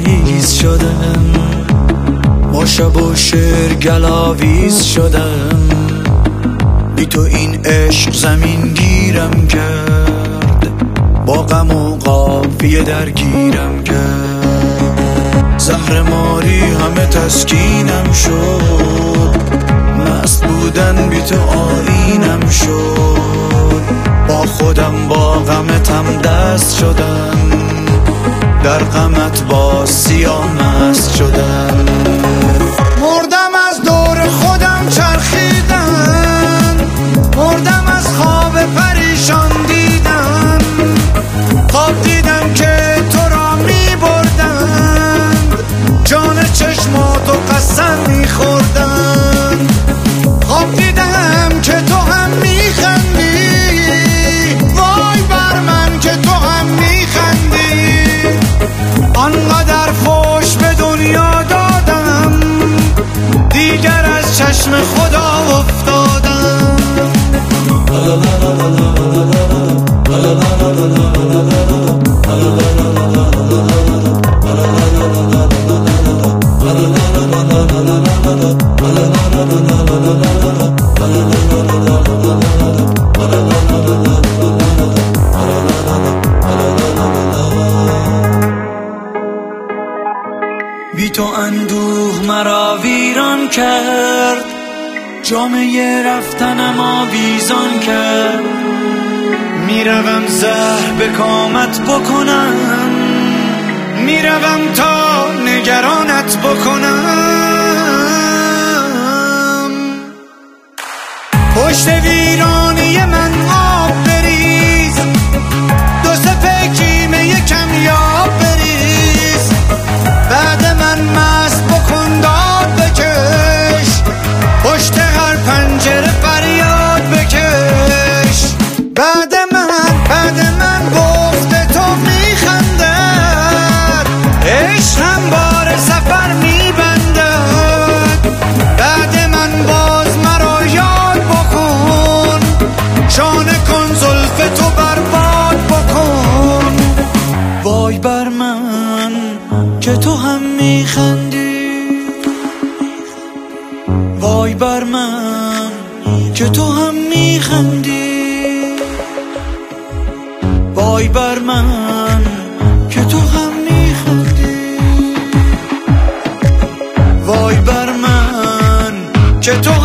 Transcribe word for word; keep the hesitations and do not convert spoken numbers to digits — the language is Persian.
مریض شدم، با شب و شعر گلاویز شدم. بی تو این عشق زمین گیرم کرد، با غم و قافیه درگیرم کرد. زهر ماری همه تسکینم شد، مست بودن بی تو آیینم شد. با خودم با غمتم دست شدم، در غمت با سیاه مست شدم. مردم از دور خودم چرخیدم، مردم از خواب پریشان دیدم. خواب دیدم که تو را می بردن، جان چشماتو قسم می خوردن. خواب دیدم که تو هم می خندی، وای بر من که تو هم می خندی. آنقدر فوش به دنیا دادم، دیگر از چشم خدا افتادم. بی تو اندوه مرا ویران کرد، جامعه رفتنم آویزان کرد. میروم زهر به کامت بکنم، میروم تا نگرانت بکنم. پشت ویرانی من آب بریز، دو سه کیمه یکم یاب بریز. بعد من مست بکن داد بکش، پشت هر پنجره فریاد بکش. بعد من بعد من گفته تو میخندد، عشقم بار سفر میبندد. بعد من باز مرا یاد بکن، شانه کن زلف تو برباد بکن. وای بر من که تو هم میخندی، وای بر من که تو هم میخندی. وای بر من که تو هم میخندی، وای بر من که تو